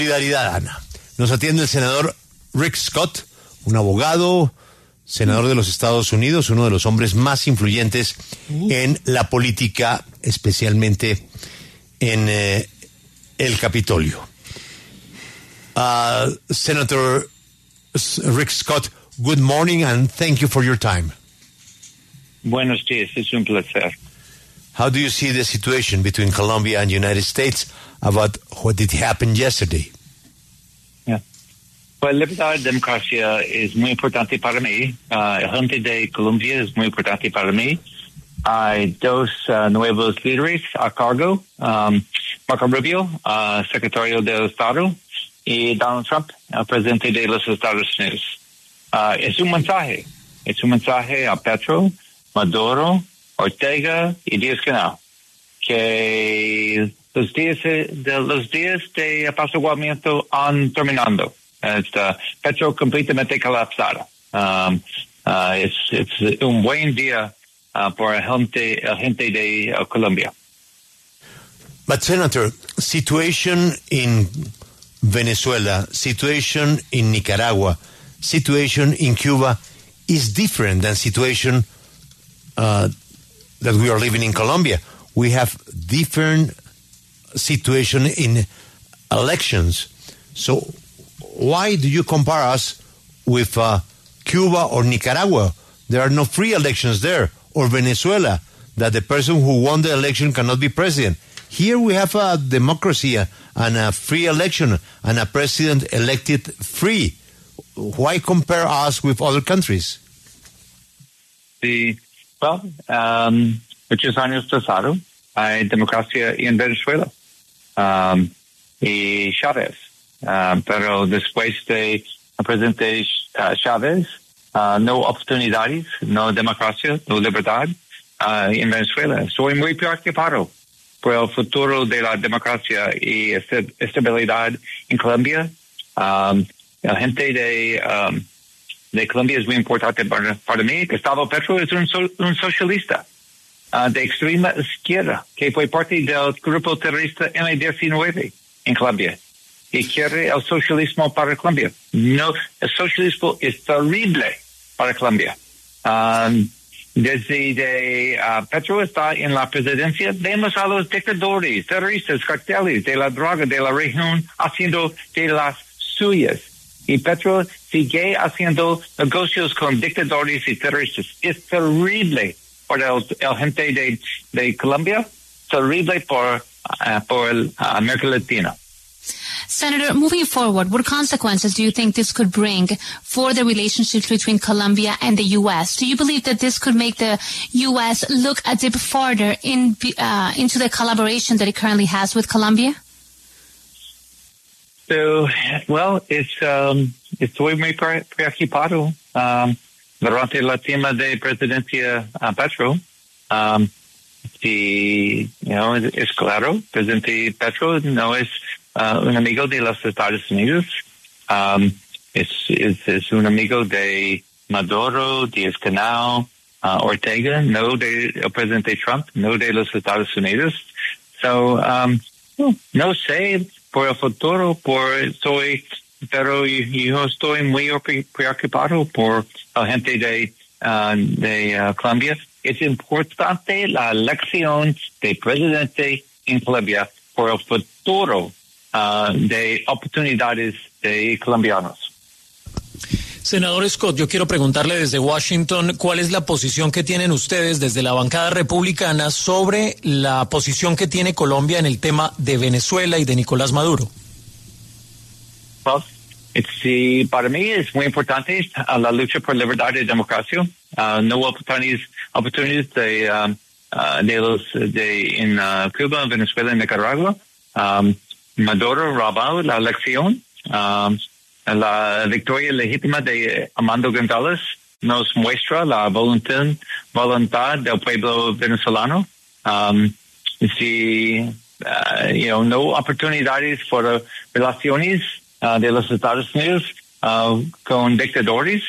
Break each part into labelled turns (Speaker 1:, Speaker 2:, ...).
Speaker 1: Solidaridad, Ana. Nos atiende el senador Rick Scott, un abogado, senador de los Estados Unidos, uno de los hombres más influyentes en la política, especialmente en el Capitolio. Senator Rick Scott, good morning and thank you for your time.
Speaker 2: Buenos días, es un placer.
Speaker 1: How do you see the situation between Colombia and the United States about what did happen yesterday?
Speaker 2: Pues libertad y democracia es muy importante para mí. El gente de Colombia es muy importante para mí. Hay dos nuevos líderes a cargo, Marco Rubio, secretario del Estado, y Donald Trump, presidente de los Estados Unidos. Es un mensaje a Petro, Maduro, Ortega y Díaz-Canel, que los días de apaciguamiento han terminado. Petro completamente colapsado. Es un buen día para el gente de Colombia.
Speaker 1: But Senator, situation in Venezuela, situation in Nicaragua, situation in Cuba is different than situation that we are living in Colombia. We have different situation in elections. So why do you compare us with Cuba or Nicaragua? There are no free elections there. Or Venezuela, that the person who won the election cannot be president. Here we have a democracy and a free election and a president elected free. Why compare us with other countries?
Speaker 2: Muchos años pasaron, hay democracia en Venezuela y Chávez. Pero después de presidente Chávez, no oportunidades, no democracia, no libertad en Venezuela. Soy muy preocupado por el futuro de la democracia y estabilidad en Colombia. La gente de Colombia es muy importante para mí. Gustavo Petro es un socialista de extrema izquierda que fue parte del grupo terrorista M-19 en Colombia y quiere el socialismo para Colombia. No, el socialismo es terrible para Colombia. Desde Petro está en la presidencia, vemos a los dictadores, terroristas, carteles de la droga de la región haciendo de las suyas. Y Petro sigue haciendo negocios con dictadores y terroristas. Es terrible para el gente de Colombia, terrible por América Latina.
Speaker 3: Senator, moving forward, what consequences do you think this could bring for the relationships between Colombia and the U.S.? Do you believe that this could make the U.S. look a bit farther into the collaboration that it currently has with Colombia?
Speaker 2: So, well, estoy muy preocupado durante la tema de presidencia Petro. Es claro, presidente Petro no es un amigo de los Estados Unidos, es un amigo de Maduro, Díaz-Canel, Ortega, no del presidente Trump, no de los Estados Unidos. So, no sé por el futuro, pero yo estoy muy preocupado por la gente de Colombia. Es importante la elección de presidente en Colombia por el futuro de oportunidades de colombianos.
Speaker 4: Senador Scott, yo quiero preguntarle desde Washington, ¿cuál es la posición que tienen ustedes desde la bancada republicana sobre la posición que tiene Colombia en el tema de Venezuela y de Nicolás Maduro?
Speaker 2: Sí, para mí es muy importante la lucha por libertad y democracia. No oportunidades en Cuba, Venezuela y Nicaragua. Maduro robó la elección. La victoria legítima de Armando González nos muestra la voluntad del pueblo venezolano. No oportunidades por relaciones de los Estados Unidos con dictadores.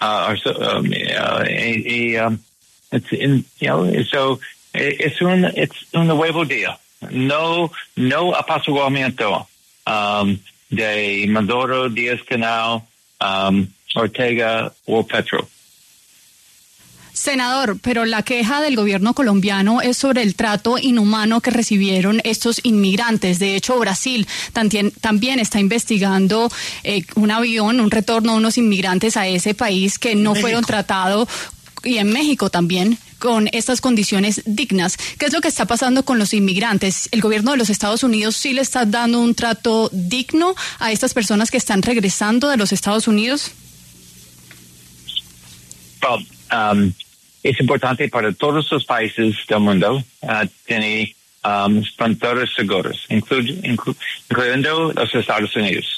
Speaker 2: Es un nuevo día. No apaciguamiento. de Maduro, Díaz-Canel, Ortega o Petro.
Speaker 5: Senador, pero la queja del gobierno colombiano es sobre el trato inhumano que recibieron estos inmigrantes. De hecho, Brasil también está investigando un retorno de unos inmigrantes a ese país que no fueron tratados, y en México también, con estas condiciones dignas. ¿Qué es lo que está pasando con los inmigrantes? ¿El gobierno de los Estados Unidos sí le está dando un trato digno a estas personas que están regresando de los Estados Unidos?
Speaker 2: Well, es importante para todos los países del mundo tener fronteras seguras, incluyendo los Estados Unidos.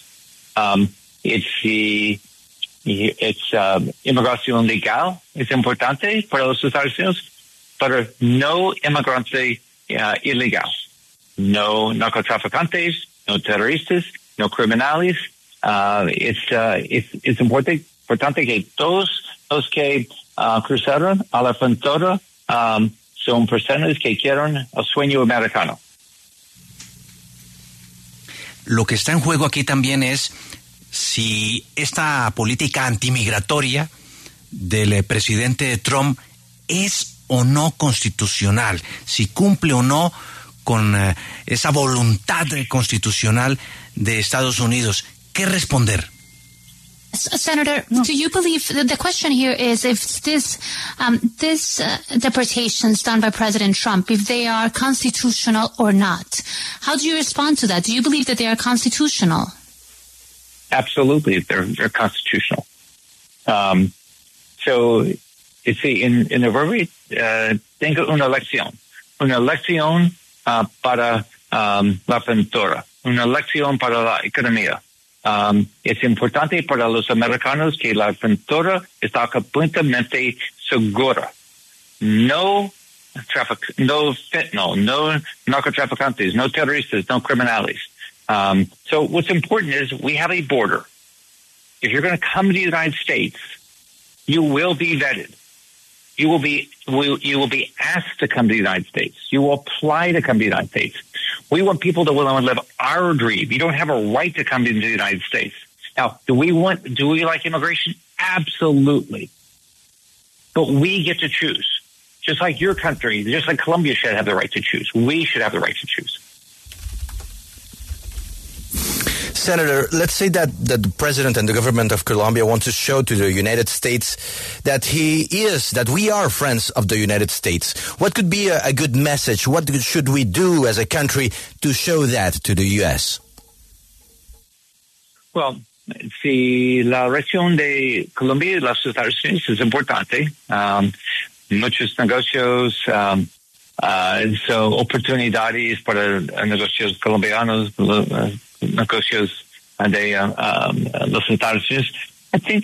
Speaker 2: Inmigración legal es importante para los Estados Unidos, pero no inmigrante ilegal. No narcotraficantes, no terroristas, no criminales. Es importante que todos los que cruzaron a la frontera son personas que quieren el sueño americano.
Speaker 6: Lo que está en juego aquí también es si esta política antimigratoria del presidente Trump es o no constitucional, si cumple o no con esa voluntad constitucional de Estados Unidos. ¿Qué responder?
Speaker 3: Senator, do you believe the question here is if this deportations done by President Trump, if they are constitutional or not? How do you respond to that? Do you believe that they are constitutional?
Speaker 2: Absolutely, they're constitutional. So, you see, in November, tengo una elección para la frontera, una elección para la economía. Es importante para los americanos que la frontera está completamente segura. No fentanyl, no narcotraficantes, no terroristas, no criminales. So what's important is we have a border. If you're going to come to the United States, you will be vetted. You will be asked to come to the United States. You will apply to come to the United States. We want people to want to live our dream. You don't have a right to come into the United States. Now, do we like immigration? Absolutely. But we get to choose. Just like your country, just like Colombia should have the right to choose. We should have the right to choose.
Speaker 6: Senator, let's say that the president and the government of Colombia want to show to the United States that we are friends of the United States. What could be a good message? What should we do as a country to show that to the U.S.?
Speaker 2: Well, si la relación de Colombia y los Estados Unidos es importante, muchos negocios, oportunidades para negocios colombianos, negocios de los Estados Unidos. I think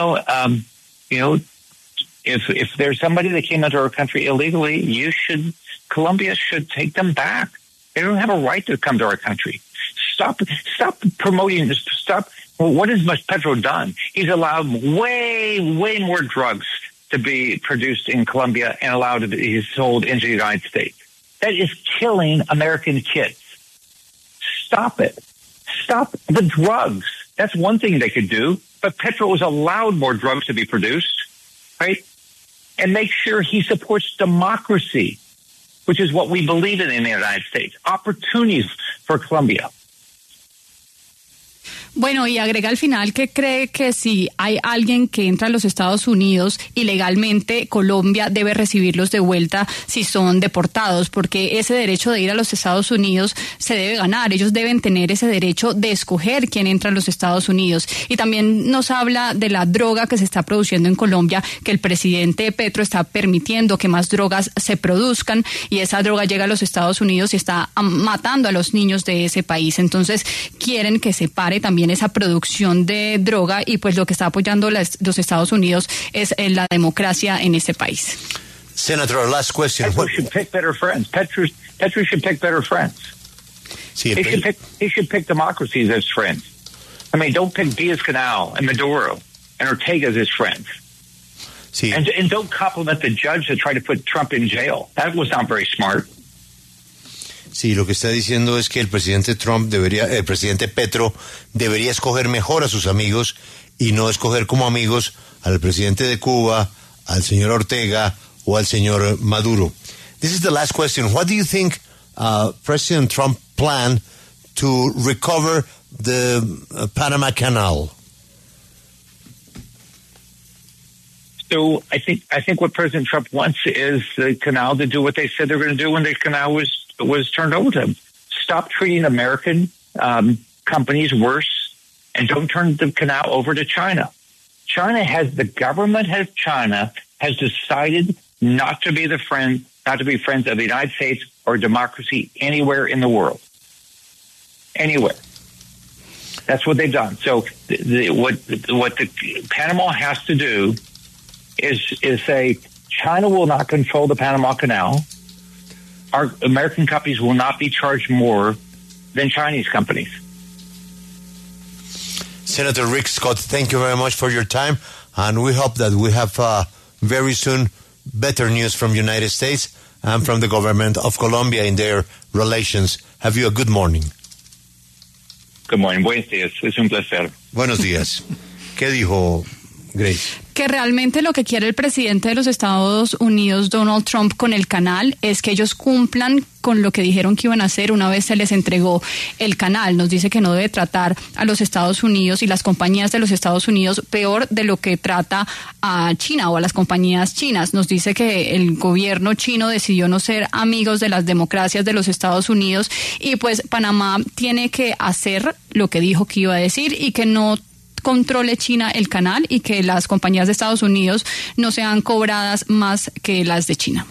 Speaker 2: if there's somebody that came into our country illegally, Colombia should take them back. They don't have a right to come to our country. Stop promoting this. What has Petro done? He's allowed way more drugs to be produced in Colombia and allowed to be sold into the United States. That is killing American kids. Stop it. Stop the drugs. That's one thing they could do. But Petro has allowed more drugs to be produced, right? And make sure he supports democracy, which is what we believe in the United States. Opportunities for Colombia.
Speaker 5: Bueno, y agrega al final que cree que si hay alguien que entra a los Estados Unidos ilegalmente, Colombia debe recibirlos de vuelta si son deportados, porque ese derecho de ir a los Estados Unidos se debe ganar. Ellos deben tener ese derecho de escoger quién entra a los Estados Unidos. Y también nos habla de la droga que se está produciendo en Colombia, que el presidente Petro está permitiendo que más drogas se produzcan, y esa droga llega a los Estados Unidos y está matando a los niños de ese país. Entonces quieren que se pare también esa producción de droga, y pues lo que está apoyando los Estados Unidos es la democracia en ese país.
Speaker 1: Senator, last question.
Speaker 2: Petro should pick better friends. Petro should pick better friends.
Speaker 1: Sí,
Speaker 2: he should pick democracies as friends. I mean, don't pick Díaz-Canel and Maduro and Ortega as his friends.
Speaker 1: Sí.
Speaker 2: And don't compliment the judge that tried to put Trump in jail. That was not very smart.
Speaker 1: Sí, lo que está diciendo es que el presidente el presidente Petro debería escoger mejor a sus amigos y no escoger como amigos al presidente de Cuba, al señor Ortega o al señor Maduro. This is the last question. What do you think President Trump planned to recover the Panama Canal?
Speaker 2: So I think what President Trump wants is the canal to do what they said they're going to do when the canal was turned over to them. Stop treating American companies worse, and don't turn the canal over to China. The government of China has decided not to be friends of the United States or democracy anywhere in the world. Anywhere. That's what they've done. So what the Panama has to do is say China will not control the Panama Canal. Our American companies will not be charged more than Chinese companies.
Speaker 1: Senator Rick Scott, thank you very much for your time, and we hope that we have very soon better news from the United States and from the government of Colombia in their relations. Have you a good morning.
Speaker 2: Good morning. Buenos días. Es un placer.
Speaker 1: Buenos días. ¿Qué dijo Grace?
Speaker 5: Que realmente lo que quiere el presidente de los Estados Unidos, Donald Trump, con el canal es que ellos cumplan con lo que dijeron que iban a hacer una vez se les entregó el canal. Nos dice que no debe tratar a los Estados Unidos y las compañías de los Estados Unidos peor de lo que trata a China o a las compañías chinas. Nos dice que el gobierno chino decidió no ser amigos de las democracias de los Estados Unidos y pues Panamá tiene que hacer lo que dijo que iba a decir y que no controle China el canal y que las compañías de Estados Unidos no sean cobradas más que las de China.